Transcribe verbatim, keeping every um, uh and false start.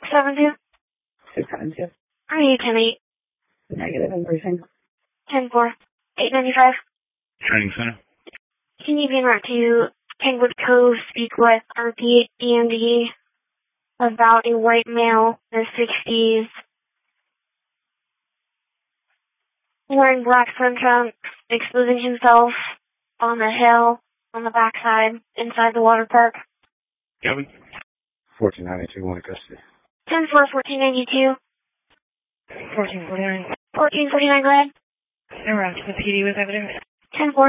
seven two. six seven two. I need ten eight. Negative in briefing. ten four. eight ninety-five. Training center. Can you be en route to Kingwood Cove, speak with R P E M D about a white male in his sixties, wearing black swim trunks, exposing himself on the hill on the backside inside the water park? Kevin? fourteen ninety-two, one custody. ten four, fourteen ninety-two. fourteen forty-nine. fourteen forty-nine, go ahead. En route to the P D with evidence. ten four.